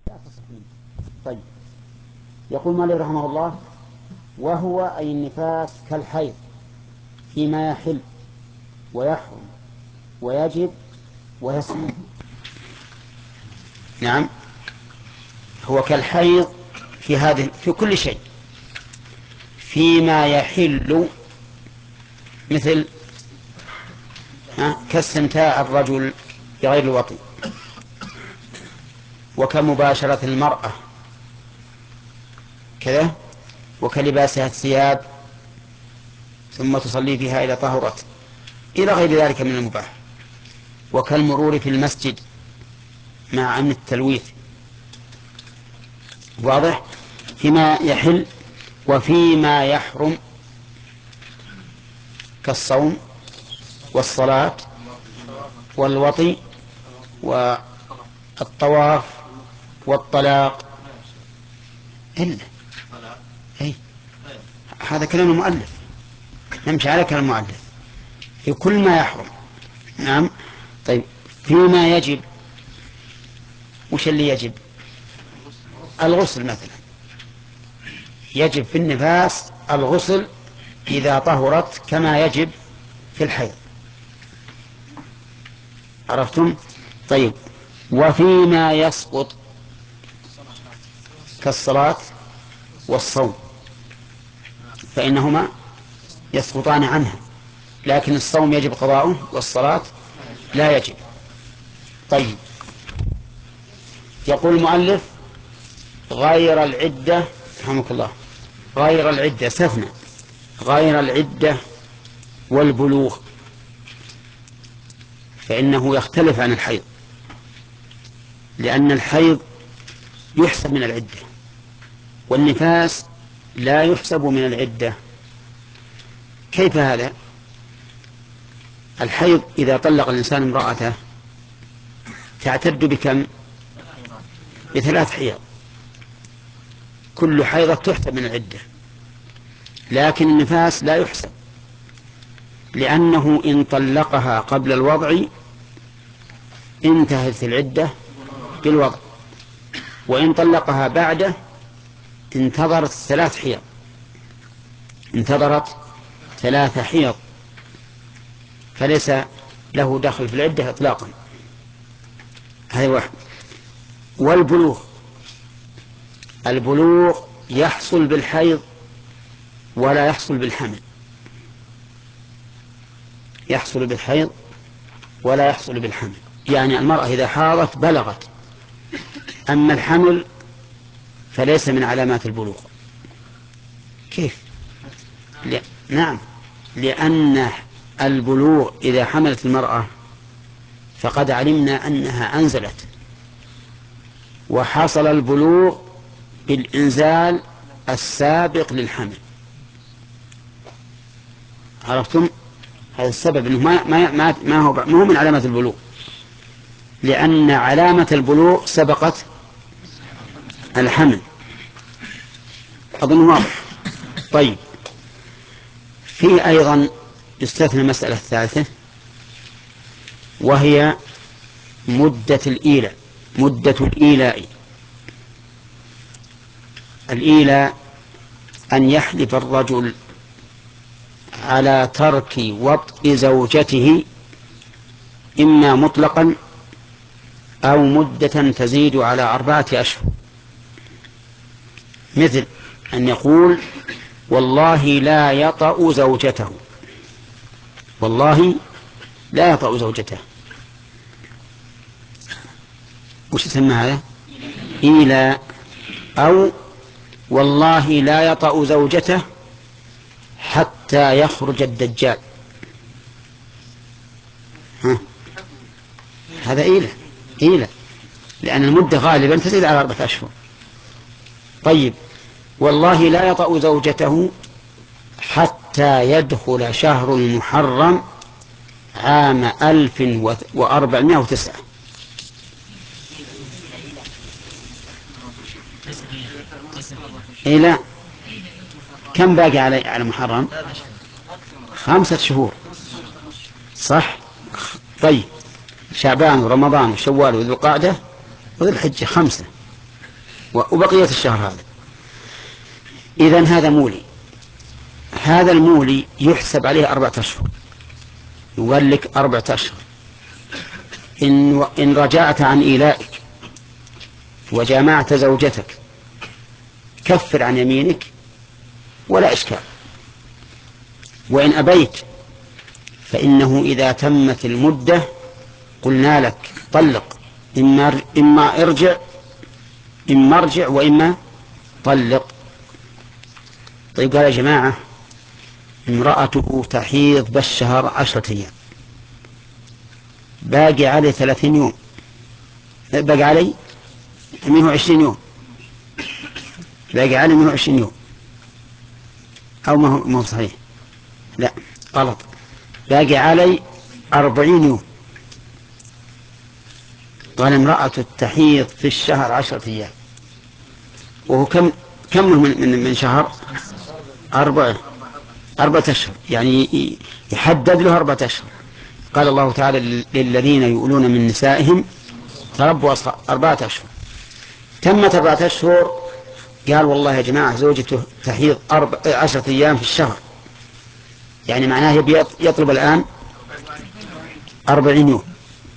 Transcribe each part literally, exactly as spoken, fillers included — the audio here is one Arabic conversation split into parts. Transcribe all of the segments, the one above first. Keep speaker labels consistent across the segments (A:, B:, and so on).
A: طيب، يقول مالك رحمه الله: وهو أي النفاس كالحيض فيما يحل ويحرم ويجب ويسمح. نعم، هو كالحيض في هذه في كل شيء فيما يحل، مثل كاستمتاع الرجل بغير الوطي، وكمباشرة المرأة كذا، وكلباسها الثياب ثم تصلي فيها إلى طهرت، إلى غير ذلك من المباح، وكالمرور في المسجد مع أمن التلويث. واضح؟ فيما يحل وفيما يحرم، كالصوم والصلاة والوطي والطواف والطلاق. إلا أي هذا كلام المؤلف، نمشي على كلام المؤلف في كل ما يحرم. نعم. طيب، فيما يجب، وش اللي يجب؟ الغسل مثلا، يجب في النفاس الغسل إذا طهرت كما يجب في الحيض. عرفتم؟ طيب، وفيما يسقط كالصلاة والصوم فإنهما يسقطان عنها، لكن الصوم يجب قضاؤه والصلاة لا يجب. طيب، يقول المؤلف: غير العدة، رحمك الله، غير العدة استثنى غير العدة والبلوغ، فإنه يختلف عن الحيض، لأن الحيض يحسب من العدة والنفاس لا يحسب من العدة. كيف هذا؟ الحيض إذا طلق الإنسان امرأته تعتد بكم؟ بثلاث حيض، كل حيضة تحسب من العدة، لكن النفاس لا يحسب، لأنه إن طلقها قبل الوضع انتهت العدة بالوضع، وإن طلقها بعده انتظرت ثلاث حيض انتظرت ثلاث حيض فليس له دخل في العدة إطلاقا. هذا واحد. والبلوغ، البلوغ يحصل بالحيض ولا يحصل بالحمل، يحصل بالحيض ولا يحصل بالحمل، يعني المرأة إذا حاضت بلغت، أما الحمل فليس من علامات البلوغ. كيف؟ لا. نعم، لأن البلوغ إذا حملت المرأة فقد علمنا أنها أنزلت، وحصل البلوغ بالإنزال السابق للحمل. عرفتم؟ هذا السبب أنه ما, ما, ما, ما, هو, ما هو من علامة البلوغ، لأن علامة البلوغ سبقت الحمل. أظن واضح. طيب، في أيضا يستثنى مسألة ثالثة، وهي مدة الإيلاء. مدة الإيلاء، الإيلاء أن يحلف الرجل على ترك وطء زوجته إما مطلقا أو مدة تزيد على أربعة أشهر، مثل أن يقول: والله لا يطأ زوجته، والله لا يطأ زوجته. وش يسمى هذا؟ إيلاء. أو والله لا يطأ زوجته حتى يخرج الدجال. ها. هذا إيلاء، إيلاء، لأن المدة غالبا تزيد على أربعة أشهر. طيب، والله لا يطأ زوجته حتى يدخل شهر المحرم عام ألف وأربعمائة وتسعة. إيه لا، كم باقي على على محرم؟ خمسة شهور، صح؟ طيب، شعبان ورمضان وشوال وذو القعدة وذو الحجة، خمسة. وبقية الشهر هذا. إذن هذا مولي، هذا المولي يحسب عليه أربعة أشهر، يقول لك أربعة أشهر. إن, إن رجعت عن إيلائك وجامعت زوجتك كفر عن يمينك ولا إشكال. وإن أبيت فإنه إذا تمت المدة قلنا لك طلق، إما, إما ارجع إما ارجع وإما طلق. طيب قال يا جماعة امرأته تحيض بالشهر عشرة أيام، باقي علي ثلاثين يوم، باقي علي مئة وعشرين يوم، باقي علي مئة وعشرين يوم، أو ما هو, ما هو صحيح، لا غلط، باقي علي أربعين يوم. قال امرأة تحيض في الشهر عشرة أيام، وهو كم كم من, من, من شهر؟ أربعة أربعة أشهر، يعني يحدد له أربعة أشهر. قال الله تعالى للذين يؤلون من نسائهم تربصوا أربعة أشهر. تمت أربعة أشهر، قال والله يا جماعة زوجته تحيض أربع عشرة أيام في الشهر، يعني معناه يبي يطلب الآن أربعين يوم.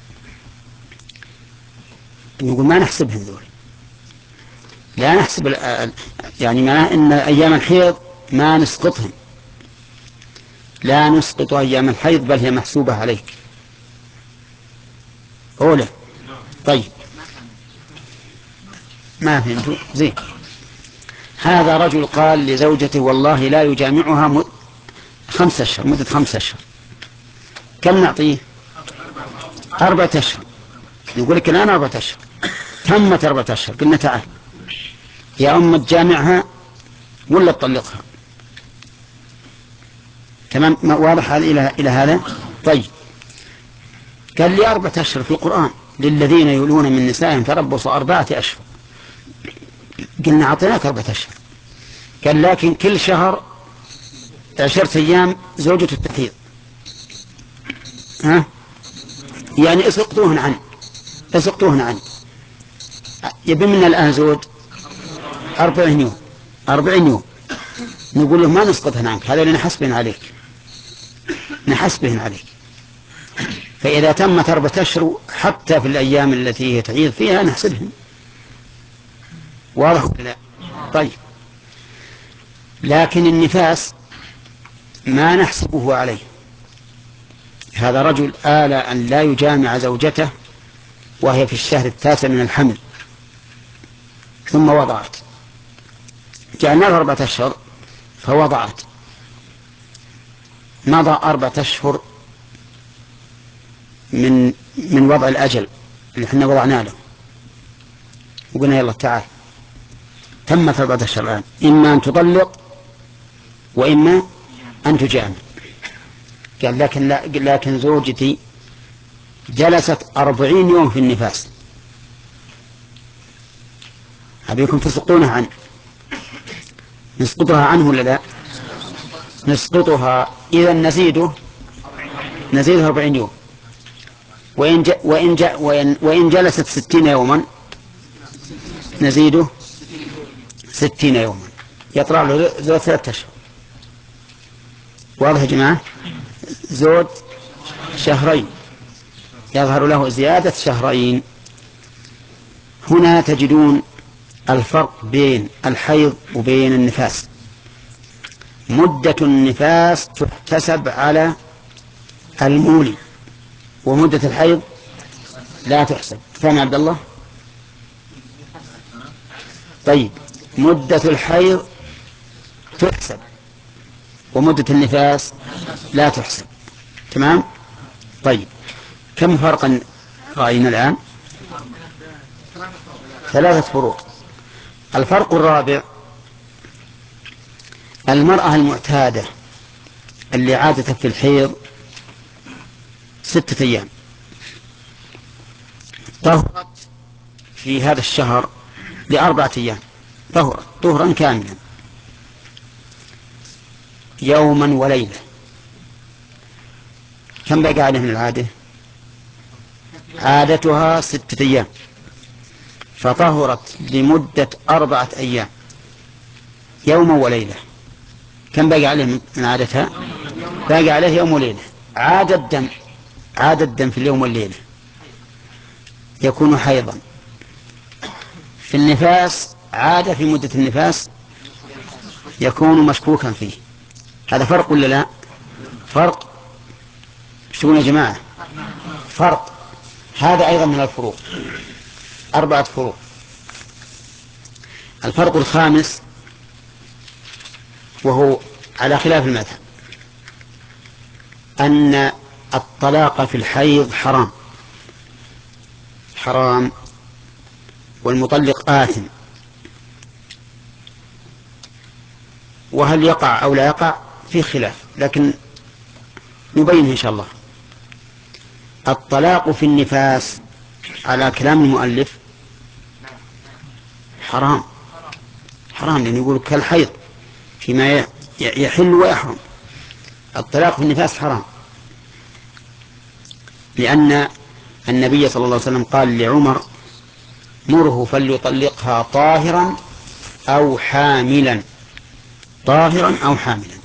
A: نقول ما نحسبهم ذول، لا نحسب يعني معناه إن أيام الحيض ما نسقطهم، لا نسقط أيام الحيض بل هي محسوبة عليك. أولى طيب ما فهمتوا زين. هذا رجل قال لزوجته والله لا يجامعها مد... خمسة أشهر، مدة خمسة أشهر، كم نعطيه؟ أربعة أشهر. يقول لك الآن أربعة أشهر، تمت أربعة أشهر، قلنا تعال يا أم تجامعها ولا تطلقها. تمام واضح إلى إلى هذا. طيب قال لي أربعة أشهر في القرآن للذين يولون من نسائهم تربصوا أربعة أشهر، قلنا أعطيناك أربعة أشهر. قال لكن كل شهر عشرة أيام زوجة التحيض، ها يعني اسقطوهن عنه، اسقطوهن عنه. يبي منا الآن زوج أربعين يوم، أربعين يوم، نقول له ما نسقطهن عنك، هذا اللي نحسبهن عليك، نحسبهن عليك. فإذا تمت أربعة أشهر حتى في الأيام التي هي تعيض فيها نحسبهن. واضح لا؟ طيب لكن النفاس ما نحسبه عليه. هذا رجل آل أن لا يجامع زوجته وهي في الشهر التاسع من الحمل ثم وضعت، جعلنا أربعة أشهر فوضعت، مضى أربعة أشهر من من وضع الأجل اللي احنا وضعنا له، وقلنا يلا تعال تمت أربعة أشهر الآن، إما أن تطلق وإما أن تجامع. قال لكن لا لكن زوجتي جلست أربعين يوم في النفاس، أبيكم تسقطونها عنه، نسقطها عنه ولا لا؟ نسقطها. إذا نزيده نزيده أربعين يوم، وإن, ج... وإن, ج... وإن... وإن جلست ستين يوما نزيده ستين يوما، يطلع له زوج ثلاثة أشهر. واضح يا جماعة؟ زوج شهرين يظهر له زيادة شهرين. هنا تجدون الفرق بين الحيض وبين النفاس. مدة النفاس تحتسب على المولي، ومدة الحيض لا تحسب. فهم عبد الله؟ طيب مدة الحيض تحسب ومدة النفاس لا تحسب. تمام؟ طيب كم فرقا رأينا الآن؟ ثلاثة فروق. الفرق الرابع المرأة المعتادة اللي عادت في الحيض ستة أيام طهرت في هذا الشهر لأربعة أيام، طهرت طهرا كاملا يوما وليلة، كم بقى عليه من العادة؟ عادتها ستة أيام، فطهرت لمدة أربعة أيام يوم وليلة، كم باقي عليه من عادتها؟ باقي عليه يوم وليلة. عاد الدم عاد الدم في اليوم والليلة يكون حيضا. في النفاس عاد في مدة النفاس يكون مشكوكا فيه. هذا فرق ولا لا؟ فرق. ايش تقولون يا جماعة؟ فرق. هذا أيضا من الفروق، أربعة فروق. الفرق الخامس وهو على خلاف المذهب أن الطلاق في الحيض حرام حرام والمطلق آثم. وهل يقع أو لا يقع في خلاف، لكن نبين إن شاء الله. الطلاق في النفاس على كلام المؤلف حرام حرام لأنه يقول كالحيض فيما يحل ويحرم. الطلاق في النفاس حرام، لأن النبي صلى الله عليه وسلم قال لعمر: مره فليطلقها طاهرا أو حاملا. طاهرا أو حاملا،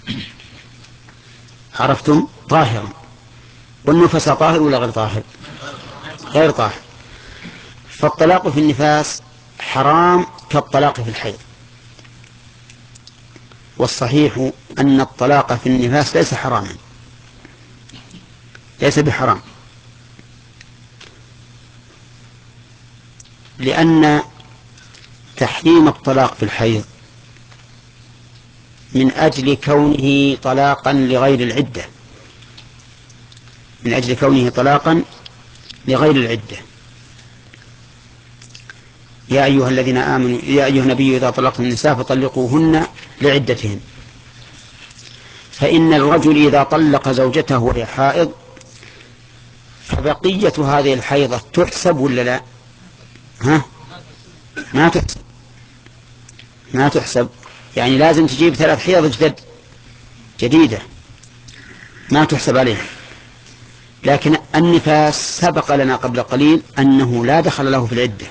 A: عرفتم؟ طاهرا. والنفس طاهر ولا غير طاهر؟ غير طاهر. فالطلاق في النفاس حرام كالطلاق في الحيض. والصحيح أن الطلاق في النفاس ليس حراما، ليس بحرام، لأن تحريم الطلاق في الحيض من أجل كونه طلاقا لغير العدة من أجل كونه طلاقا لغير العدة. يا أيها الذين آمنوا يا أيها النبي إذا طلقتم النساء فطلقوهن لعدتهن. فإن الرجل إذا طلق زوجته وهي حائض فبقية هذه الحيضة تحسب ولا لا؟ ها؟ ما تحسب ما تحسب يعني لازم تجيب ثلاث حيض جدد جديدة، ما تحسب عليها. لكن النفاس سبق لنا قبل قليل أنه لا دخل له في العدة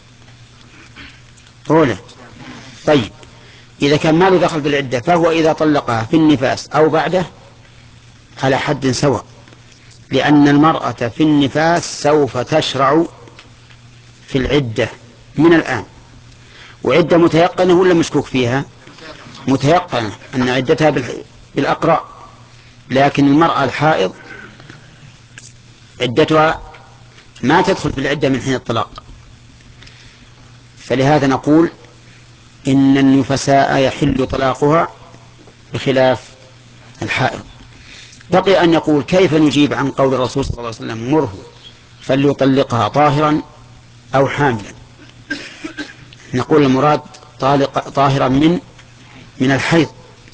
A: أولا. طيب إذا كان ما له دخل في العدة فهو إذا طلقها في النفاس أو بعده على حد سواء، لأن المرأة في النفاس سوف تشرع في العدة من الآن. وعدة متيقنة ولا مشكوك فيها؟ متيقنة أن عدتها بالأقراء. لكن المرأة الحائض عدتها ما تدخل في العدة من حين الطلاق. فلهذا نقول إن النفساء يحل طلاقها بخلاف الحائض. بقي أن يقول كيف نجيب عن قول الرسول صلى الله عليه وسلم: مره فليطلقها طاهرا أو حاملا. نقول المراد طالق طاهرا من من الحيض،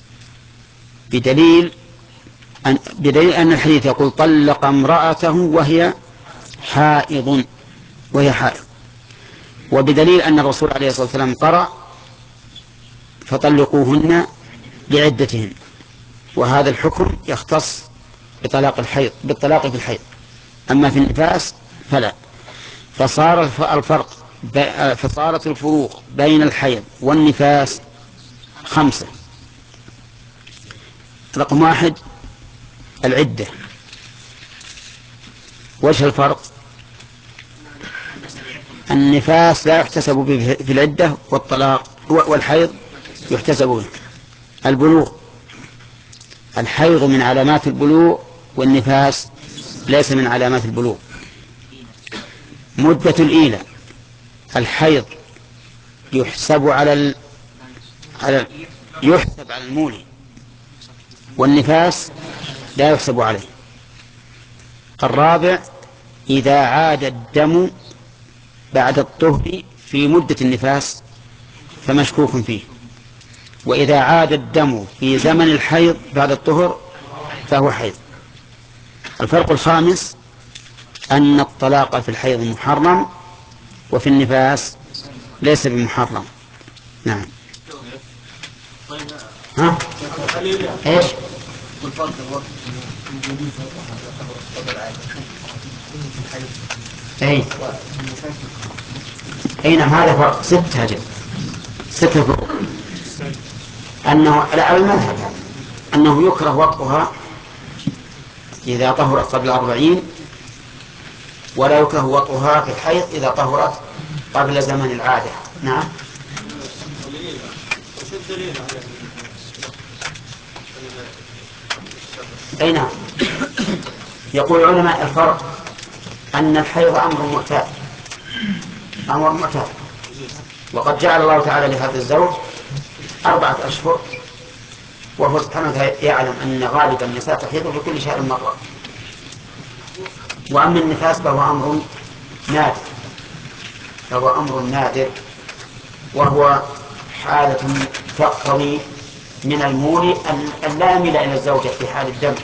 A: بدليل أن بدليل أن الحديث يقول: طلق امرأته وهي حائض وهي حائض وبدليل أن الرسول عليه الصلاة والسلام قرأ: فطلقوهن لعدتهن. وهذا الحكم يختص بطلاق الحيض بالطلاق في الحيض، أما في النفاس فلا. فصار الفرق فصارت الفروق بين الحيض والنفاس خمسة. رقم واحد العدة. وجه الفرق: النفاس لا يحتسب به في العدة، والطلاق والحيض يحتسب به. البلوغ: الحيض من علامات البلوغ والنفاس ليس من علامات البلوغ. مدة الإيلة: الحيض يحسب على ال... على يحسب على المولي، والنفاس لا يحسب عليه. الرابع: إذا عاد الدم بعد الطهر في مدة النفاس فمشكوك فيه، وإذا عاد الدم في زمن الحيض بعد الطهر فهو حيض. الفرق الخامس أن الطلاق في الحيض محرم وفي النفاس ليس بمحرم. نعم. ها؟ ايش؟ اي أي نعم، هذا فرق ستة أجل ستة فروق. أنه على المذهب أنه يكره وطئها إذا طهرت قبل أربعين، ولا يكره وطئها في الحيض إذا طهرت قبل زمن العادة. نعم. أي نعم. يقول علماء الفرق أن الحيض أمر معتاد، أمر معتاد، وقد جعل الله تعالى لهذا الزوج أربعة أشهر، وهو سبحانه وتعالى يعلم أن غالب النساء تحيض في كل شهر مرة. وأما النفاس فهو أمر نادر، فهو أمر نادر، وهو حالة تقتضي من المولي أن لا يميل إلى الزوجة في حال الدم.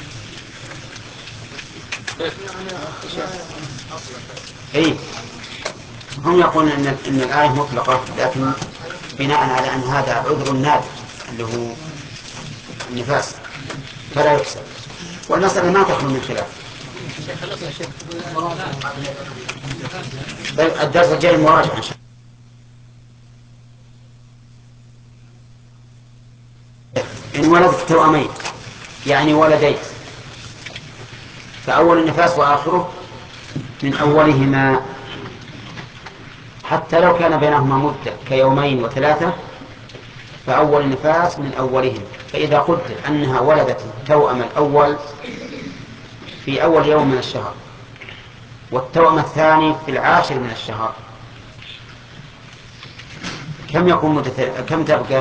A: إيه، هم يقولون إن, إن الآية مطلقة، لكن بناء على أن هذا عذر نادر اللي هو النفاس فلا يحسب، والمسألة ما تخلو من خلاف. الدرس الجاي مراجعة إن شاء الله. إن ولدت توأمين يعني ولدين، فأول النفاس وآخره من أولهما، حتى لو كان بينهما مدة كيومين وثلاثة فأول النفاس من أولهم. فإذا قلت أنها ولدت التوأم الأول في أول يوم من الشهر، والتوأم الثاني في العاشر من الشهر، كم يكون مدة؟ كم تبقى؟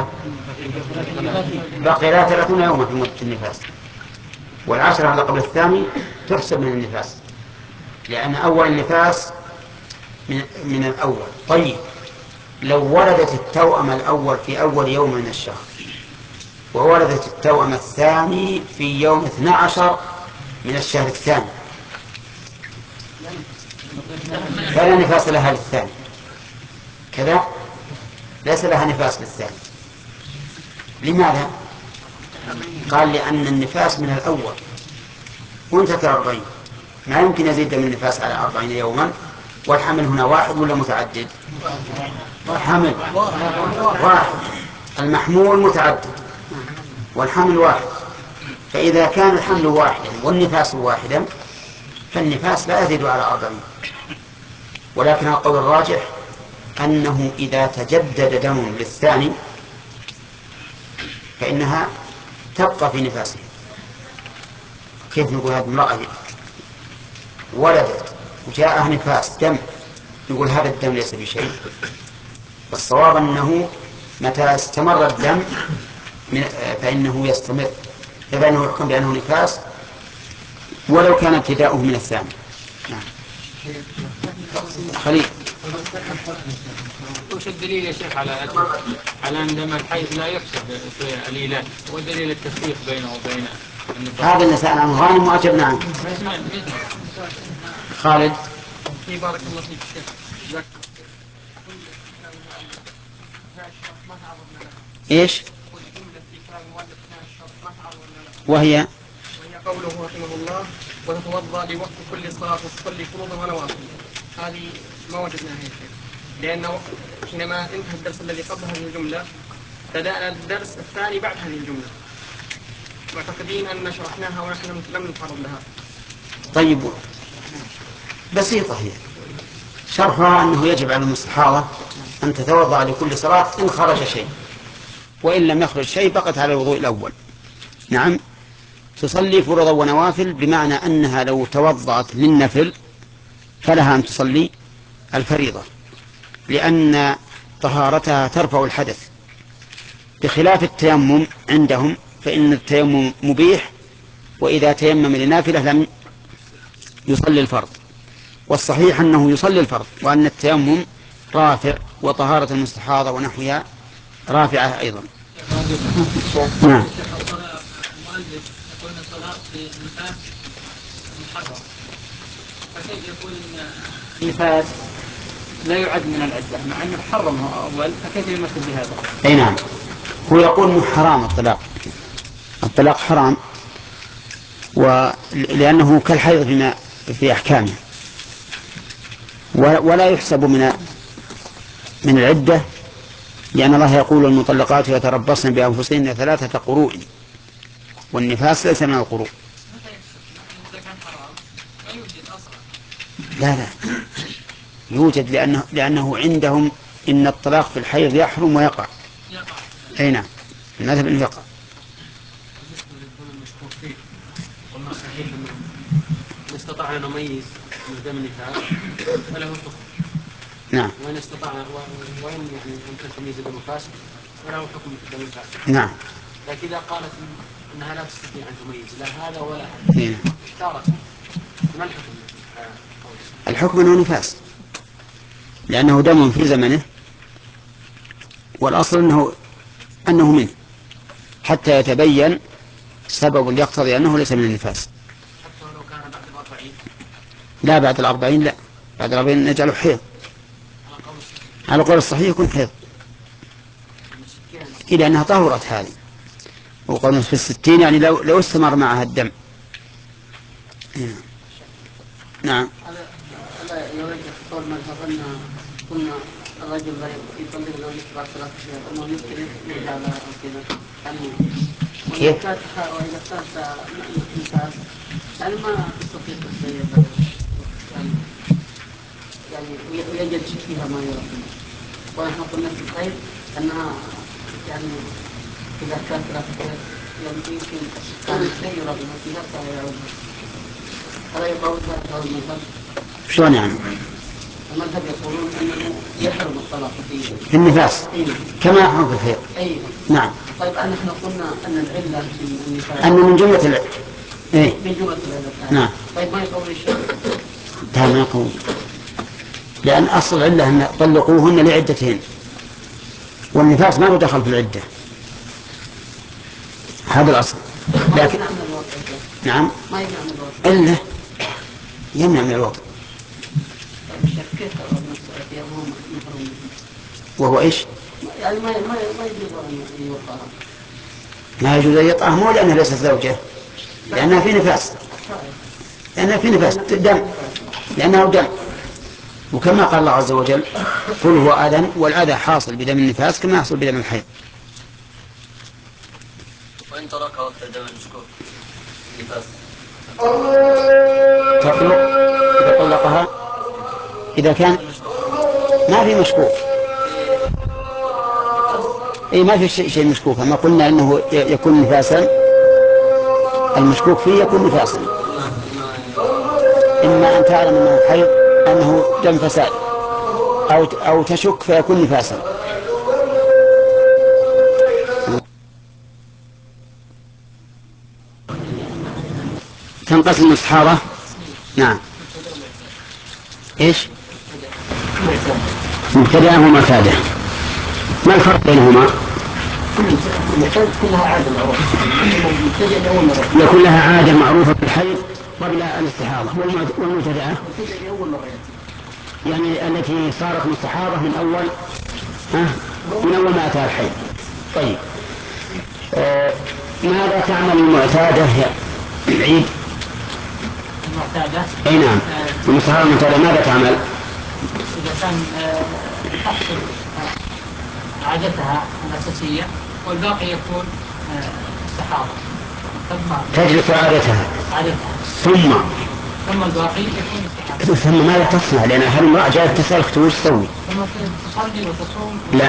A: بقي لها ثلاثون يوما في مدة النفاس، والعشرة على قبل الثاني تحسب من النفاس، لأن أول النفاس من, من الأول. طيب، لو ولدت التوأم الأول في أول يوم من الشهر، وولدت التوأم الثاني في يوم اثني عشر من الشهر الثاني، فلا نفاس لها للثاني، كذا ليس لها نفاس للثاني. لماذا؟ قال لأن النفاس من الأول وانتهى أربعين، ما يمكن يزيد من النفاس على أربعين يوما. والحمل هنا واحد ولا متعدد؟ حمل واحد، المحمول متعدد والحمل واحد. فإذا كان الحمل واحدا والنفاس واحدا فالنفاس لا يزيد على أربعين. ولكن القول الراجح أنه إذا تجدد دم للثاني فإنها تبقى في نفاسها. كيف نقول هذه امرأة ولدت وجاءها نفاس دم، نقول هذا الدم ليس بشيء؟ والصواب أنه متى استمر الدم فإنه يستمر، فإنه يحكم بأنه نفاس ولو كان ابتداؤه من الثاني. نعم. خليل،
B: وش الدليل يا شيخ على على أن دم الحيض لا يحسب في الإيلاد؟ ودليل التفريق بينه وبين
A: هذا اللي سأل عنه غانم وأجبنا عنه. خالد.
B: بارك الله فيك شيخ.
A: إيش؟ وهي
B: وهي قوله رحمه الله وتتوضأ لوقت كل صلاة وتصلي فروضا ونوافل. هذه ما وجدناها يا شيخ، لأنه حينما انتهى الدرس الذي قبل هذه الجملة بدأنا الدرس الثاني بعد هذه الجملة، معتقدين أن شرحناها ونحن لم نتعرض لها.
A: طيب، بسيطة هي شرحها أنه يجب على المستحاضة أن تتوضأ لكل صلاة إن خرج شيء، وإن لم يخرج شيء بقت على الوضوء الأول. نعم، تصلي فرضا ونوافل، بمعنى أنها لو توضأت للنفل فلها أن تصلي الفريضة، لأن طهارتها ترفع الحدث، بخلاف التيمم عندهم فإن التيمم مبيح، وإذا تيمم لنافلة لم يصلي الفرض. والصحيح أنه يصلي الفرض، وأن التيمم رافع، وطهارة المستحاضة ونحوها رافعة أيضا. نعم.
B: النفاس لا يعد من العدة مع أنه حرمه أول، فكيف يمثل بهذا؟
A: أي نعم، هو يقول إنه حرام الطلاق، الطلاق حرام، ولأنه كالحيض فيما في أحكامه، ولا يحسب من من العدة، لأن الله يقول المطلقات يتربصن بأنفسهن ثلاثة قروء، والنفاس ليس من القروء. لا لا يوجد، لأنه, لأنه عندهم إن الطلاق في الحيض يحرم ويقع. أي نعم، المذهب أنه يقع.
C: قلنا صحيح أنه إن استطاع أن نميز من دم النفاس فله الحكم.
A: نعم.
C: وإن استطاع وإن يعني يمكن تمييز دم النفاس فله الحكم في دم النفاس.
A: نعم.
C: لكن إذا قالت أنها لا تستطيع أن تميز لا هذا ولا هذا اشترط، ما الحكم؟
A: الحكم أنه نفاس، لأنه دم في زمنه، والأصل أنه أنه منه حتى يتبين سبب يقتضي أنه ليس من النفاس.
C: حتى ولو كان بعد الأربعين؟
A: لا بعد الأربعين لا، بعد الأربعين نجعله حيض. على قول الصحيح يكون حيض إلى أنها طهرت هذه، وقالوا في الستين يعني لو, لو استمر معها الدم. نعم.
B: هذا يرجح قول مذهب أن كنا الرجل لا يطلق لو يتبع ثلاث شهور أنه يمكن يرجع على كذا يعني وإذا كانت وإذا كانت نفاس يعني ما تستطيع تتغير يعني يعني يجد فيها ما يرى. ونحن قلنا في الخير أنها يعني إذا كانت ثلاث يعني يمكن كان الشيء يرى بما فيها فيعود. هذا يقول هذا المذهب.
A: شلون يعني؟
B: المذهب يقولون أنه يحرم الطلاق
A: في النفاس كما يحرم في الحيض.
B: أي
A: نعم.
B: طيب نحن قلنا أن العلة في النفاس
A: أن من جملة العلة. إيه؟
B: من جملة العلة.
A: نعم.
B: طيب ما يقول الشيء؟
A: لا ما يقول، لأن أصل العلة أن طلقوهن لعدتهن، والنفاس ما له دخل في العدة، هذا الأصل. لكن نعم
B: ما يمنع من الوضع.
A: إلا يمنع من الوضع. وهو إيش؟
B: يعني ما ما ما يجوز أن يوقع.
A: ما يجوز أن يطأه، مو لأنها ليست زوجة، لأنها في نفاس، لأنها في نفاس دم، لأنها دم. وكما قال الله عز وجل قل هو أذى، والأذى حاصل بدم النفاس كما يحصل بدم الحيض.
C: وإن ترك وقت دم المشكوك النفاس
A: تطلق إذا طلقها إذا كان ما في مشكوك. اي ما في شيء شيء مشكوك، ما قلنا انه يكون نفاسا، المشكوك فيه يكون نفاسا، اما ان تعلم انه حيض انه دم فساد، او او تشك فيكون نفاسا. تنقسم الاستحاضة. نعم. ايش؟ مبتدأ ومعتادة. ما الفرق بينهما؟
B: كلها عادة معروفة.
A: يكون لها عادة معروفة في الحيض قبل الاستحاضة، والمبتدأة يعني التي صارت مستحاضة من أول ها من أول ما أتى الحيض. طيب آه ماذا تعمل المعتادة يا عيد؟
B: المعتادة؟
A: أي نعم. المستحاضة المعتادة ماذا تعمل؟
B: إذا كان تحصل عادتها الأساسية والباقي يكون استحاضة
A: تجلس عادتها
B: عادتها
A: ثم
B: ثم الباقي يكون استحاضة.
A: ثم ماذا تصنع؟ لأن هل المرأة جاءت تسألك وش تسوي؟
B: ثم تصلي وتصوم.
A: لا.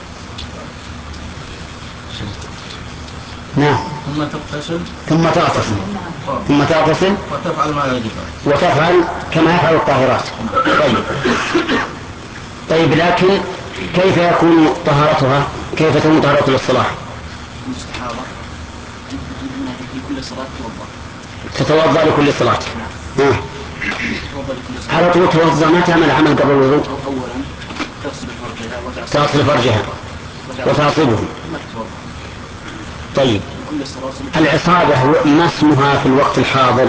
A: نعم.
C: ثم تغتسل
A: ثم تغتسل ثم تغتسل
C: وتفعل ما يجب
A: وتفعل كما يفعل الطاهرات. طيب طيب لكن كيف يكون طهارتها؟ كيف تكون طهارتها للصلاة؟
C: الاستحاضة في كل صلاة
A: تتوضأ لكل صلاة. ها. على طول توضأ، ما تعمل عمل قبل الوضوء.
C: أولا تغسل فرجها
A: تغسل فرجها وتعصبه. طيب العصابة ما اسمها في الوقت الحاضر؟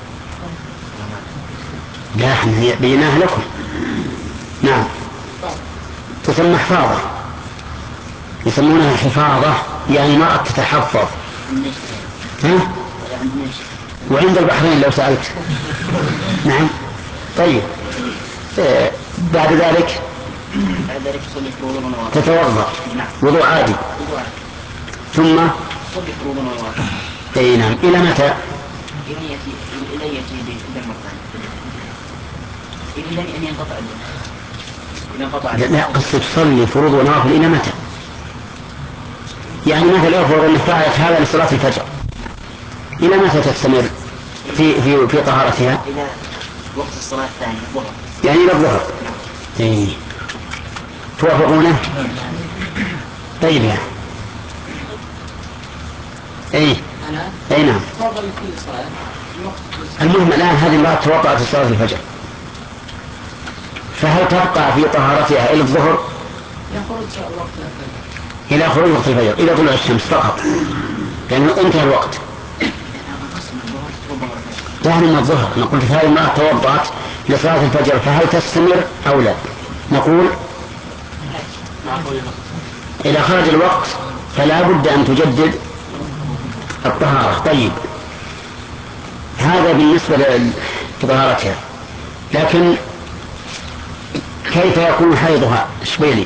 A: لا احنا بيناها لكم. نعم. تسمى حفاظة، يسمونها حفاظة، يعني المرأة تتحفظ. ها؟ وعند البحرين لو سألت. نعم. طيب آه بعد ذلك
C: بعد ذلك تصلي فروضا ونوافل.
A: تتوضأ وضوء عادي ثم
C: تصلي فروضا ونوافل.
A: اي نعم. الى متى؟
C: الى ياتي الى ياتي بالدم الثاني الى ان ينقطع الدم. اذا انقطع الدم
A: لا قصد تصلي فروض ونوافل الى متى؟ يعني مثلا افرض انك فعلت هذا لصلاة الفجر، الى متى تستمر في في في طهارتها؟
C: الى وقت الصلاة الثانية الظهر.
A: يعني الى الظهر. اي توافقونه؟ طيب يا اي
C: انا
A: اي نعم.
C: افضل كل صلاة
A: المهم الان هذه المرأة توضأت لصلاة الفجر، فهل تبقى في طهارتها الى الظهر؟
C: يخرج وقت الفجر.
A: الى خروج وقت الفجر، الى طلوع الشمس فقط، لانه انتهى الوقت. يعني من الظهر. نقول هذه المرأة توضأت لصلاة الفجر، فهل تستمر أو لا؟ نقول إذا خرج الوقت فلا بد أن تجدد الطهارة. طيب هذا بالنسبة لطهارتها، لكن كيف يكون حيضها؟ شبيلي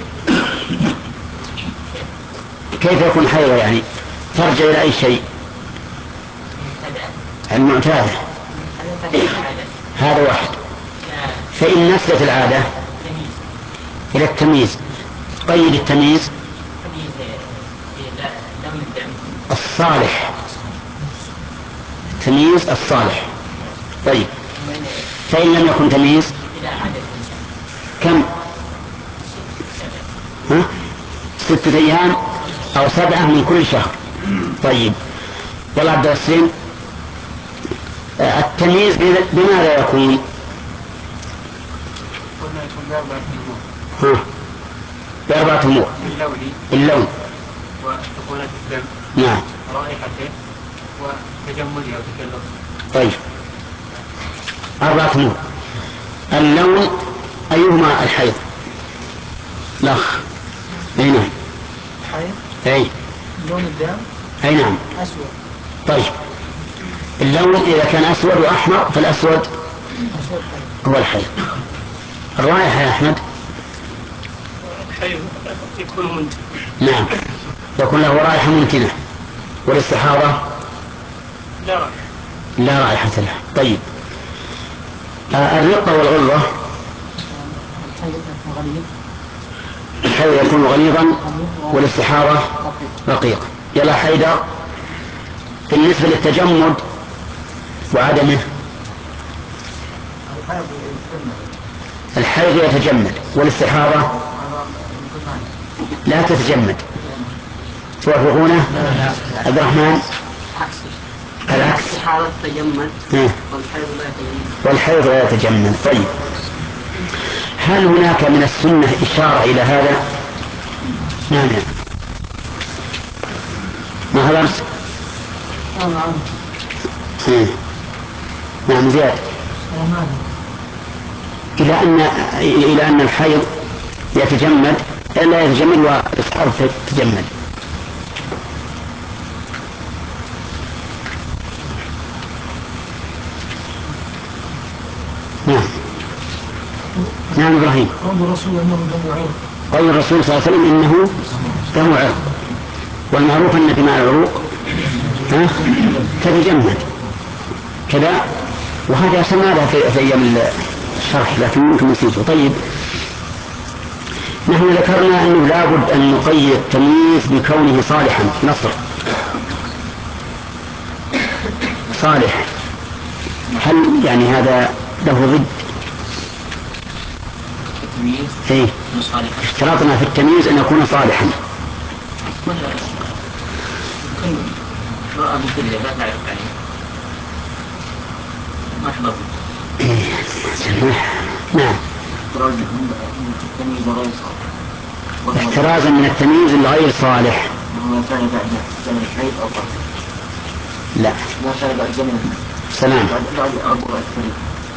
A: كيف يكون حيضها؟ يعني ترجع إلى أي شيء؟ المعتادة. هذا واحد. فإن نسلت العادة إلى التمييز. قيد التمييز الصالح، تمييز الصالح. طيب فإن لم يكن تمييز كم؟ ها؟ ستة أيام أو سبعة من كل شهر. طيب والله عبد السليم التمييز بماذا يكون؟ بأربعة أمور. اللون
C: وسخونة الدم.
A: نعم.
C: رائحته وتجمده أو تكلفه.
A: طيب أربعة أمور. اللون أيهما الحيض؟ الأخ أي نعم.
C: حيض.
A: أي
C: لون الدم.
A: أي نعم.
C: أسود.
A: طيب اللون إذا كان أسود وأحمر فالأسود هو الحيض. الرائحة يا أحمد؟
C: الحيض يكون منتن.
A: نعم يكون له رائحة ممكنة. والاستحاضة
C: لا رائحة.
A: لا رائحة لها. طيب آه الرقة والغلظة؟ الحيض يكون غليظا والاستحاضة رقيق. يلا حيدر بالنسبة للتجمد وعدمه. الحيض يتجمد والاستحاضة لا تتجمد. توافقونه؟ عبد الرحمن؟ العكس.
C: الحالة تتجمد والحيض لا يتجمد.
A: والحيض لا يتجمد. طيب هل هناك من السنة إشارة إلى هذا؟ نعم ما هذا؟ نعم نعم زياد. إلى أن إلى أن الحيض يتجمد لا يتجمد والإسحار تتجمد. نعم نعم إبراهيم.
D: قول الرسول أنه دم عرق.
A: قول الرسول صلى الله عليه وسلم إنه دم عرق، والمعروف أن دماء العروق ها تتجمد كذا، وهذا سمعنا في, في أيام الشرح لكن ممكن نسيته. طيب نحن ذكرنا أنه لابد أن نقيد التمييز بكونه صالحا. نصر صالح، هل يعني هذا له ضد؟
C: التمييز
A: ايه اشترطنا في التمييز أن يكون صالحا.
C: كل امرأة مثلية لا تعرف عليه ما حضر.
A: نعم
C: التمييز غير صالح.
A: احترازا من التمييز الغير صالح.
C: وما كان بعد زمن الحيض أو قبل.
A: لا
C: ما كان بعد زمن
A: سلام.
C: بعد أربع أشهر.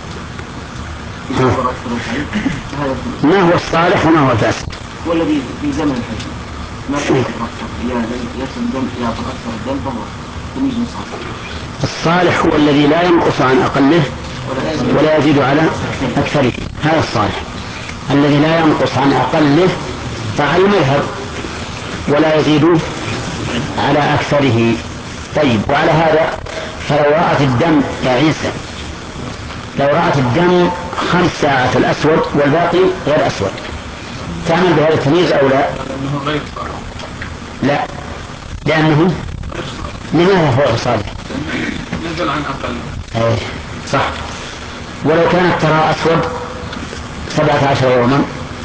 A: ما هو الصالح وما هو الفاسد؟
C: والذي في زمن الحيض ما كان يتركب إذا يصل الدم إذا تغفر الدم فهو تمييز صالح.
A: الصالح هو الذي لا ينقص عن أقله ولا يزيد على أكثره، هذا الصالح. الذي لا ينقص عن أقله فعلى المذهب ولا يزيد على أكثره. طيب، وعلى هذا فلو رأت الدم يا عيسى، لو رأت الدم خمس ساعات الأسود والباقي غير أسود، تعمل بهذا التمييز أو لا؟ لا، لأنه لماذا هو صالح؟
B: نزل عن أقل.
A: أيه صح. ولو كانت ترى أسود سبعة عشر يوما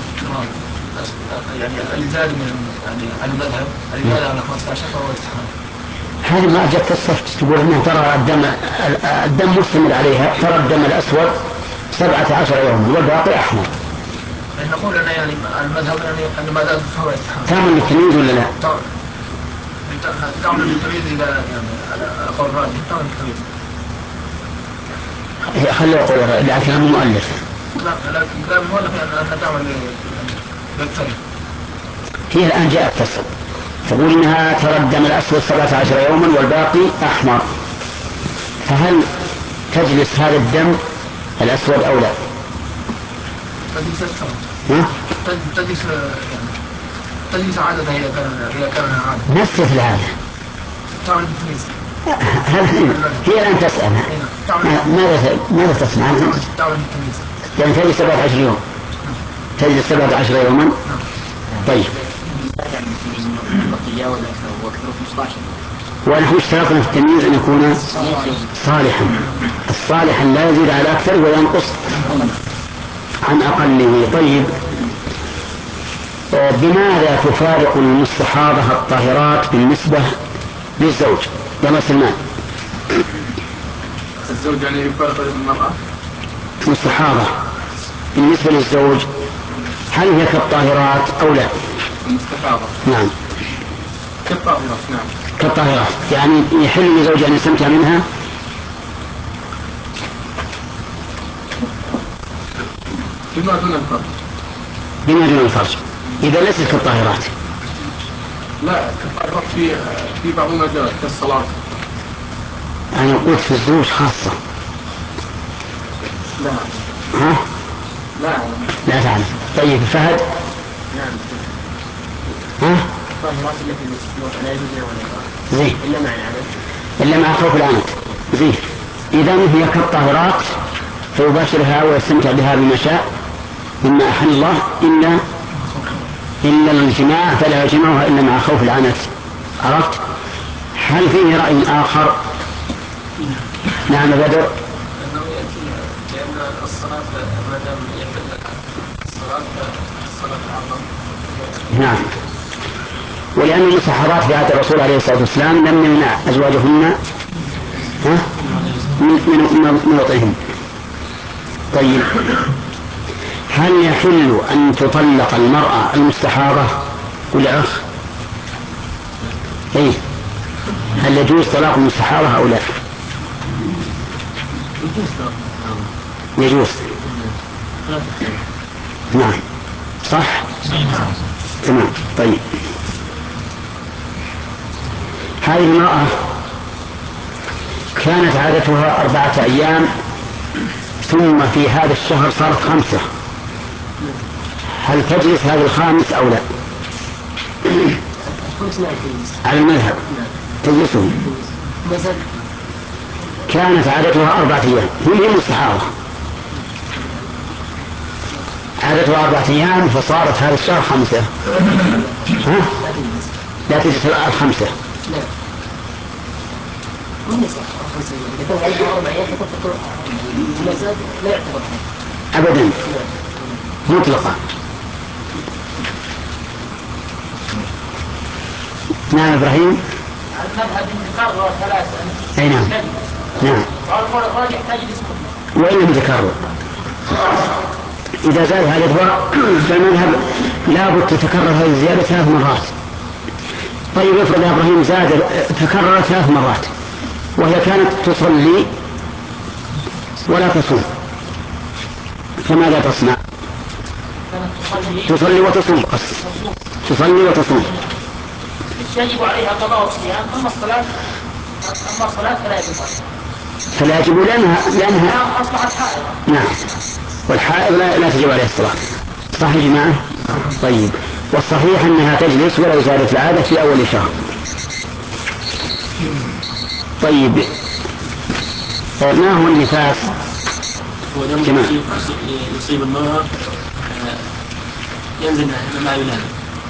D: يعني الزاد يعني على المذهب الزاد على خمسة عشر فهو استحمام.
A: هذه ما جت في الصف تقول انها ترى الدم الدم مستمر عليها، ترى الدم الاسود سبعة عشر يوما والباقي احمر.
D: نقول انا يعني المذهب ان ما زاد فهو استحمام.
A: تعمل التمييز ولا لا؟
D: تعمل التمييز اذا يعني على قول راجح تعمل التمييز.
A: خليه يقول لكن انا مؤلف.
D: لا لكن كلام المؤلف انها تعمل للتمييز.
A: هي الان جاءت تصل تقول انها ترى الدم الاسود سبعة عشر يوما والباقي احمر، فهل تجلس هذا الدم الاسود او لا؟
D: تجلس أكثر.
A: ها؟
D: تجلس يعني تجلس عادة إذا كان إذا كان عادة.
A: نفس العادة.
D: تعمل بالتمييز.
A: هي الآن تسأل ماذا ماذا تصنع؟
D: تعمل بالتمييز.
A: يعني تجلس سبعة عشر يوم. تجلس سبعة عشر يوما. طيب. ونحن اشترطنا في التمييز أن يكون صالحا. الصالح لا يزيد على أكثر وينقص عن أقله. طيب، بماذا تفارق المستحاضة الطاهرات بالنسبة للزوج يا مسلمان؟
B: الزوج يعني يفارق المرأة
A: مستحاضة بالنسبة للزوج، هل هي كالطاهرات أو لا؟
B: المستحاضة
A: نعم
B: كالطاهرات. نعم
A: كالطاهرات، يعني يحل لزوج أن يستمتع منها
B: بما دون الفرج.
A: بما دون الفرج إذا ليست كالطاهرات.
B: لا كالطاهرات في في بعض المجالات كالصلاة.
A: أنا قلت في الزوج خاصة.
B: لا
A: ها؟
B: لا
A: لا تعلم. طيب فهد.
B: نعم.
A: ها؟
B: الطاهرات التي لا يجوز لها ولا
A: زين.
B: إلا مع العنت.
A: إلا مع خوف العنت. زين. إذا هي كالطاهرات فيباشرها ويستمتع بها بما شاء مما أحل الله إلا إلا الجماع، فلا يجمعها إلا مع خوف العنت. عرفت؟ هل فيه رأي آخر؟ نعم بدر.
B: لأنه يأتي لأن الصلاة ما دام يحل الصلاة الصلاة أعظم.
A: نعم، ولأن المستحاضات في عهد الرسول عليه الصلاة والسلام لم يمنع أزواجهن ها؟ من وطئهن. طيب، هل يحل أن تطلق المرأة المستحاضة ولا أخ؟ إيه؟ هل يجوز طلاق المستحاضة أو لا؟ يجوز. نعم صح. تمام. طيب، هذه المرأة كانت عادتها أربعة أيام ثم في هذا الشهر صارت خمسة، هل تجلس هذا الخامس أو لا؟ على المذهب تجلسه. كانت عادتها أربعة أيام، هي مستحاضة، عادتها أربعة أيام فصارت هذا الشهر خمسة. ها؟ لا تجلس الخمسة. أبدا مطلقة. نعم إبراهيم.
E: المذهب تكرر ثلاثة.
A: أي نعم. نعم.
E: الراجح تجلس.
A: وإن لم يتكرر إذا زاد هذا الدواء فالمذهب لابد تتكرر هذه الزيادة ثلاث مرات. طيب افرض يا إبراهيم زاد تكرر ثلاث مرات وهي كانت تصلي ولا تصوم، فماذا تصنع؟ تصلي وتصوم. قصد تصلي وتصوم.
E: يجب عليها قضاء الصيام، أما الصلاة أما الصلاة فلا يجب عليها.
A: فلا يجب لأنها لأنها
E: أصبحت حائضة.
A: نعم، والحائض لا, لا تجب عليها الصلاة. صح يا جماعة؟ طيب، والصحيح أنها تجلس ولو زادت العادة في أول شهر. طيب، ما هو النفاس؟
E: هو دم يصيب يصيب المرأة ينزل مع الولادة،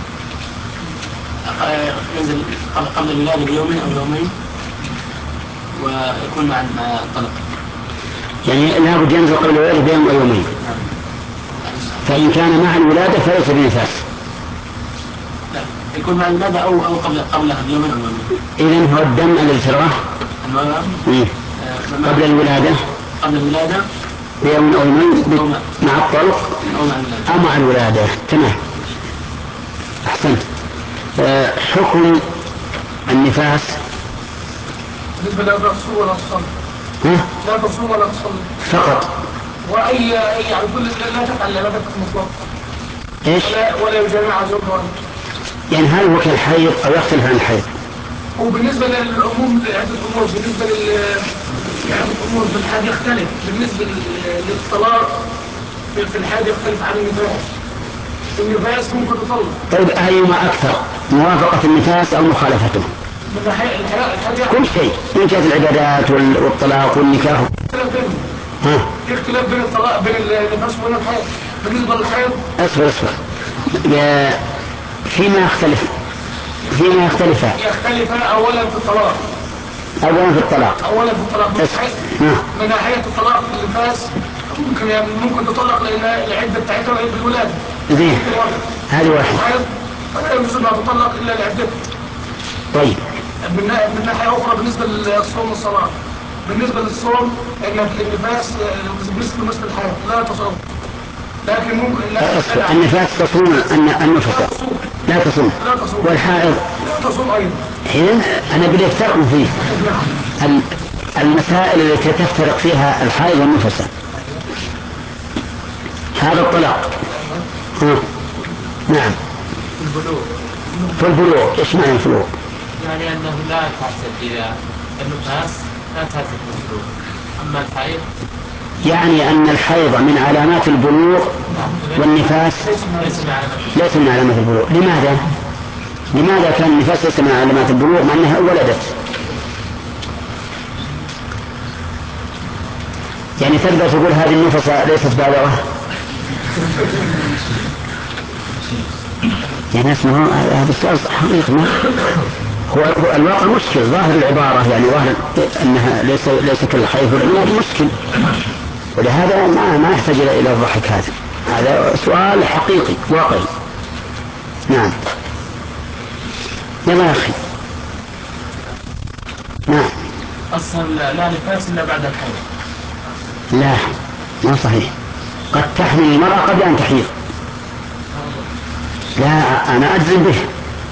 E: ينزل قبل الولادة بيومين أو يومين ويكون مع مع الطلق.
A: يعني لابد ينزل قبل الولادة بيوم أو يومين، فإن كان مع الولادة فليس بنفاس.
E: لا، يكون مع الولادة أو أو قبل قبلها بيومين أو يومين.
A: إذن هو الدم الذي تراه
E: المرأة
A: قبل الولادة
E: قبل الولادة
A: بيوم أو يومين مع الطلق
E: أو مع الولادة
A: أو مع الولادة. تمام، أحسنت. أه حكم النفاس
D: بالنسبة لا تصوم ولا تصلي.
A: ها؟
D: لا تصوم ولا تصلي
A: فقط.
D: وأي يعني كل لا تفعل لا تفعل مطلق.
A: إيش؟
D: ولا ولا يجامع زوجها.
A: يعني هل هو كالحيض أو يختلف عن الحيض؟
D: وبالنسبة للعموم لعدة أمور، بالنسبة لعدة أمور في الحاج يختلف، بالنسبة للطلاق في الحاج يختلف عن النفاس. النفاس ممكن تطلق.
A: طيب، أيما أكثر، موافقة النفاس أو مخالفته؟
D: من ناحية الحاجة
A: كل شيء من جهة العبادات والطلاق والنكاح. ها؟
D: في اختلاف بين الطلاق بين النفاس وبين الحيض. بالنسبة للحيض
A: اصبر اصبر فيما يختلف فيما يختلفان
D: يختلف أولا في الطلاق.
A: أولا في الطلاق
D: أولا في الطلاق
A: نعم.
D: من ناحية الطلاق النفاس ممكن يعني ممكن تطلق لأن العدة بتاعتها وهي بالولادة.
A: زين، هذه واحد.
D: الحيض فلا يجوز أنها تطلق إلا لعدتها.
A: طيب،
D: من ناحية أخرى بالنسبة للصوم والصلاة، بالنسبة للصوم إن النفاس بالنسبة مثل الحيض لا تصوم، لكن ممكن لا
A: النفاس تصوم، النفس لا تصوم،
D: لا تصوم،
A: والحائض
D: لا تصوم أيضا.
A: حين أنا بديت فرق فيه المسائل التي تفترق فيها الحائض والنفس. هذا الطلاق. نعم.
E: البلوغ.
A: في البلوغ، إيش معنى البلوغ؟
E: يعني أنه لا تحسب إذا النفاس لا تحسب البلوغ، أما الحيض
A: يعني أن الحيض من علامات البلوغ والنفاس ليس من علامات البلوغ. لماذا؟ لماذا كان النفاس ليس من علامات البلوغ مع أنها ولدت؟ يعني تقدر تقول هذه النفس ليست بالغة؟ يعني اسمه هذا السؤال حقيقي. هو الواقع مشكل، ظاهر العبارة يعني ظاهر أنها ليس ليس كالحيض مشكل، ولهذا ما ما يحتاج إلى الضحك. هذا هذا سؤال حقيقي واقعي. نعم، يلا يا أخي. نعم.
E: أصلا لا نفاس إلا بعد الحيض.
A: لا، ما صحيح. قد تحمل المرأة قبل أن تحيض. لا، أنا أجزم به.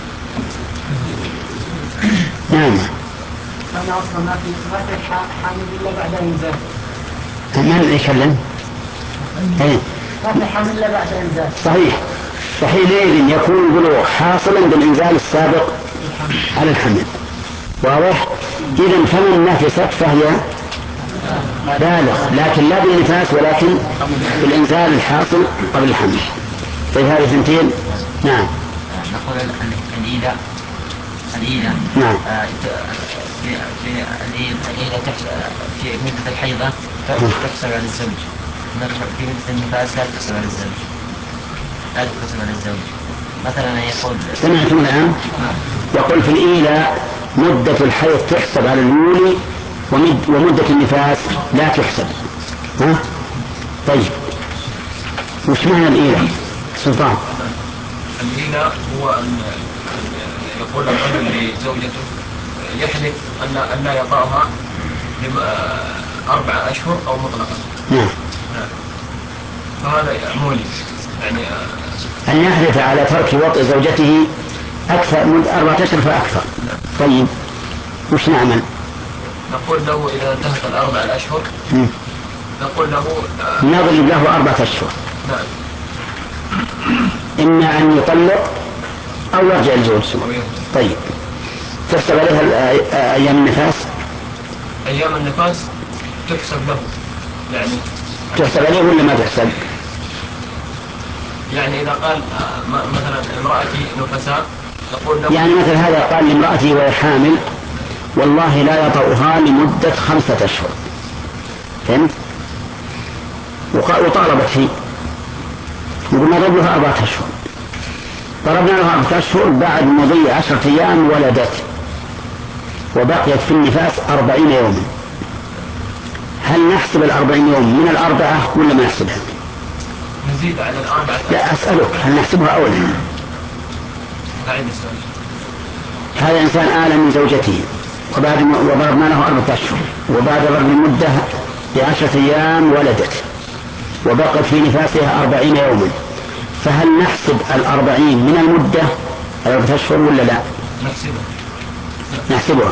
A: نعم.
B: أنا أصلا ما في ما في حامل إلا بعد إنزال.
A: من يكلم؟ إيه.
B: ما في حامل إلا بعد إنزال.
A: صحيح. فحينئذ يكون البلوغ حاصلا بالإنزال السابق على الحمل. واضح؟ إذا فمن نفست فهي بالغ، لكن لا بالنفاس ولكن بالإنزال الحاصل قبل الحمل. طيب، هذه ثنتين. نعم.
C: نقول الإيذاء الإيذاء
A: نعم.
C: في في الإيذاء في مدة الحيضة تحسب على الزوج، في مدة النفاس لا تحسب على الزوج، لا تحسب على الزوج. مثلا يقول
A: سمعتم الآن؟ يقول في الإيلاء مدة الحيض تحسب على اليولي ومد ومدة النفاس لا تحسب. ها؟ طيب، وش معنى الإيلاء سلطان؟
F: الإيلاء هو أن يقول الرجل لزوجته يحلف أن لا يطأها أربع أشهر أو مطلقا.
A: نعم.
F: فهذا مولي يعني
A: أن يحلف على ترك وطء زوجته أكثر من أربعة أشهر فأكثر. طيب، وش نعمل؟
F: نقول له إذا انتهت الأربع الأشهر نقول له
A: نضرب له أربعة أشهر.
F: نعم.
A: إما أن يطلق أو يرجع الزوج. طيب، تحسب عليها أيام النفاس؟
F: أيام النفاس تحسب له، يعني
A: تحسب عليه ولا ما تحسب؟
F: يعني إذا قال آه، م- مثلا امرأتي نفساء نقول له
A: يعني مثل هذا قال لامرأته وهي حامل والله لا يطأها لمدة خمسة أشهر، فهمت؟ وطالبت فيه، وقلنا نضرب لها أربعة أشهر، ضربنا لها أربعة أشهر، بعد مضي عشرة أيام ولدت وبقيت في النفاس أربعين يوما، هل نحسب الأربعين يوم من الأربعة ولا ما نحسبها؟
F: نزيد على الأربعة.
A: لا أسألك هل نحسبها أولا؟
F: أعيد السؤال.
A: هذا إنسان آل من زوجته وبعد وضربنا له أربعة أشهر، وبعد ضرب المدة بعشرة أيام ولدت وبقت في نفاسها أربعين يوما، فهل نحسب الأربعين من المدة أربعة أشهر ولا لا؟
F: نحسبها.
A: نحسبها.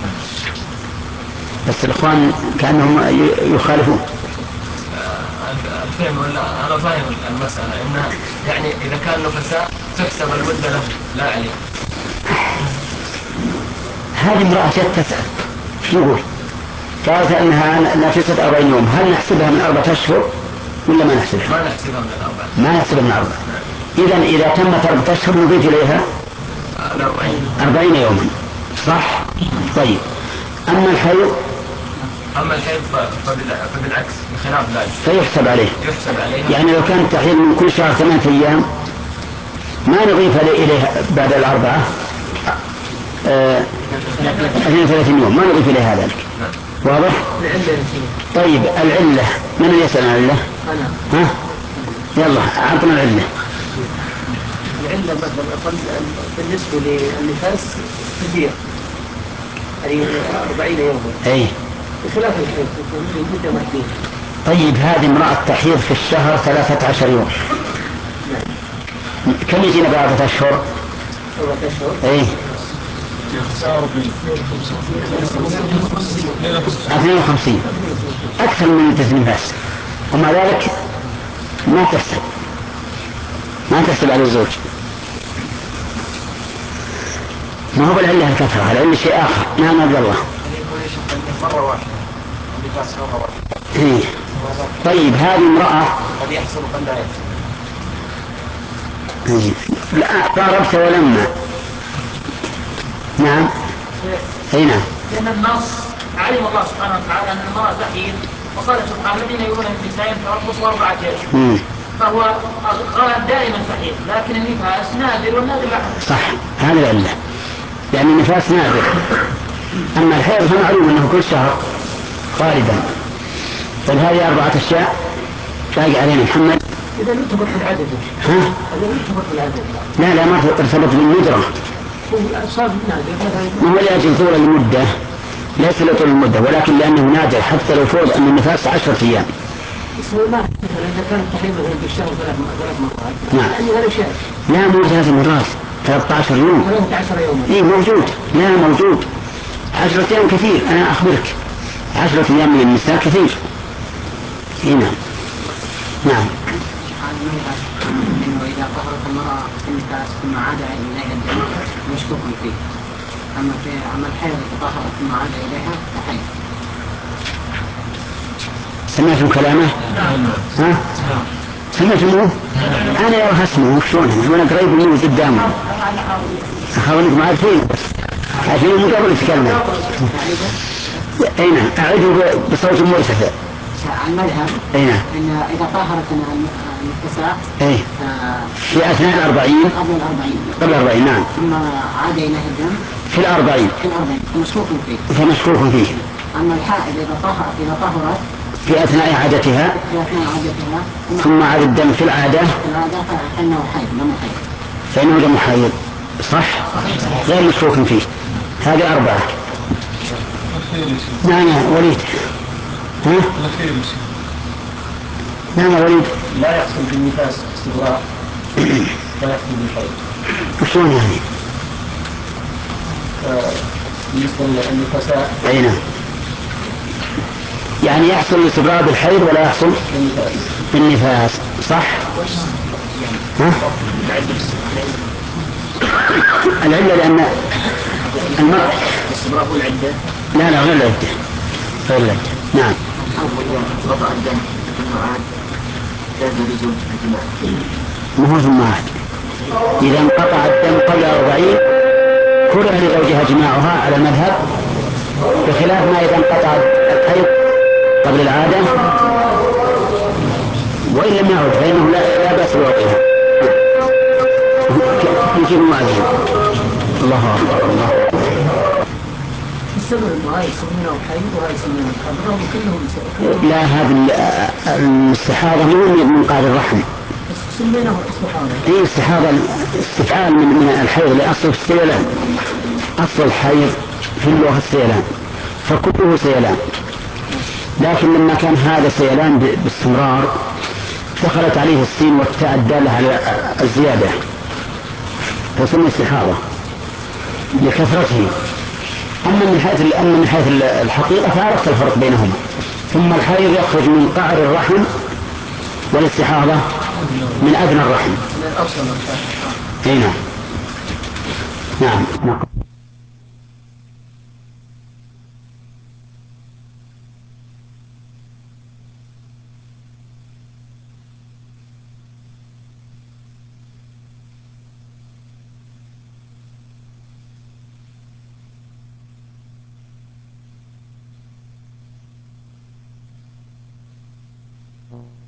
A: بس الإخوان كأنهم يخالفون.
F: الفهم ولا أنا فاهم المسألة إنها يعني إذا كان نفساء تحسب المدة له لا عليه.
A: هذه امرأة جت تسأل يقول قالت أنها نفست أربعين يوم، هل نحسبها من أربعة أشهر ولا ما نحسبها؟
F: ما نحسبها من الأربعة.
A: ما نحسبها من أربعة. إذن إذا تمت أربعة أشهر نضيف إليها أربعين يوما، صح؟ طيب. أما الحيض
F: أما الحيض فبالعكس بخلاف ذلك
A: فيحسب عليه.
F: يحسب عليه.
A: يعني لو كانت تحيض من كل شهر ثمانية أيام ما نضيف إليها بعد الأربعة اثنين وثلاثين يوم، ما نضيف إليها ذلك. واضح؟ طيب العلة من اللي يسأل عن العلة؟ ها؟ يلا أعطنا العلة.
B: العلة مثلا بالنسبة للنفاس كثير، يعني أربعين يوما،
A: أي
B: بخلاف الحيض مدة محدودة.
A: طيب هذه امرأة تحيض في الشهر ثلاثة عشر يوم، كم يجينا بأربعة أشهر؟
B: أربعة أشهر.
A: أي اثنين وخمسين، أكثر من مدة النفاس، ومع ذلك ما تحسب ما تحسب على الزوج. ما هو العلة الكثرة، العلة شيء آخر. نعم عبد الله.
F: مرة واحدة النفاس مرة واحدة.
A: إيه. طيب هذه امرأة
F: قد يحصل وقد لا يحصل.
A: إيه. لا قاربت ولما. نعم. أي نعم.
E: لأن النص علم الله سبحانه وتعالى أن المرأة تحيض، وقال سبحانه الذين يؤمنون من نسائهم تربصوا أربعة أشهر، فهو قال دائما تحيض، لكن النفاس نادر والنادر لا حدث.
A: صح، هذا العلة، لأن النفاس نادر. أما الحيض فمعلوم أنه كل شهر غالبا. طيب هذه أربعة أشياء باقي علينا محمد.
B: إذا ارتبط بالعدد.
A: ها؟
B: إذا ارتبط بالعدد.
A: لا لا ما ارتبط بالندرة.
B: صار نادر.
A: ما هو لأجل طول المدة، ليس لطول المدة، ولكن لأنه نادر، حتى لو فرض أن النفاس عشرة أيام.
B: ما إذا كانت تحيض بالشهر ثلاث ثلاث مرات.
A: نعم.
B: يعني هذا شيء.
A: لا مو ثلاث مرات، ثلاثة عشر يوم.
B: ثلاثة عشر يوما.
A: إيه موجود. لا موجود. عشرة أيام كثير، أنا أخبرك عشرة أيام من النساء كثير. إيه نعم. نعم.
G: إنه إذا طهرت المرأة في النفاس ثم عاد إليها الدم مشكوك فيه، أما في أما الحيض إذا طهرت ثم عاد إليها فحيض.
A: سمعتم كلامه؟ ها؟ سمعتموه؟ أنا يا اسمه شلون وأنا قريب منه قدامه. أخوانكم عارفين بس عارفين مو قبل يتكلم. أي نعم. أعيده بصوت مرتفع.
G: عن مذهب
A: أين؟
G: إن إذا طهرت النساء
A: أي في أثناء الأربعين
G: قبل الأربعين
A: قبل الأربعين نعم
G: ثم عاد إليه الدم
A: في الأربعين
G: في الأربعين فمشكوك فيه.
A: فمشكوك فيه.
G: أما الحائض إذا طهرت إذا طهرت
A: في أثناء عادتها
G: في أثناء عادتها
A: ثم عاد الدم في العادة
G: في العادة فإنه حيض دم حيض.
A: فإنه دم حيض. صح؟ غير مشكوك فيه. هذه أربعة. نعم يا وليد. ها؟ نعم يا وليد.
F: لا يحصل بالنفاس استغراق لا يحصل بالحيض.
A: وشلون يعني؟
F: بالنسبة للنفساء.
A: أي نعم. يعني يحصل الاستبراء بالحيض ولا يحصل بالنفاس. صح؟ ها؟ العلة لأن المرء
F: الاستبراء هو العدة.
A: لا لا غير العدة غير العدة. نعم.
F: وضع الدم ثم عاد جاز لزوج الجماع.
A: ما هو ثم عهد. إذا انقطع الدم قبل أربعين كره لزوجها جماعها على المذهب، بخلاف ما إذا انقطع الحيض قبل العادة وإن لم يعد فإنه لا, لا بأس بوقتها. يجيب مؤذن. الله أكبر الله أكبر.
G: السبب انه هاي يسمونه حيض وهاي يسمونه حضرهم كلهم سبب.
A: لا، هذا الاستحاضة مو من قعر الرحم.
G: سميناه استحاضة.
A: هي استحاضة استفعال من, من الحيض لأصل السيلان. أصل الحيض في اللغة السيلان، فكله سيلان، لكن لما كان هذا سيلان باستمرار دخلت عليه السين والتاء الدالة على الزيادة فسمي استحاضة لكثرته. أما من حيث أما من حيث الحقيقة فعرفت الفرق بينهما. ثم الحيض يخرج من قعر الرحم والاستحاضة من أدنى الرحم. أي نعم. نعم نعم.
C: Mm-hmm.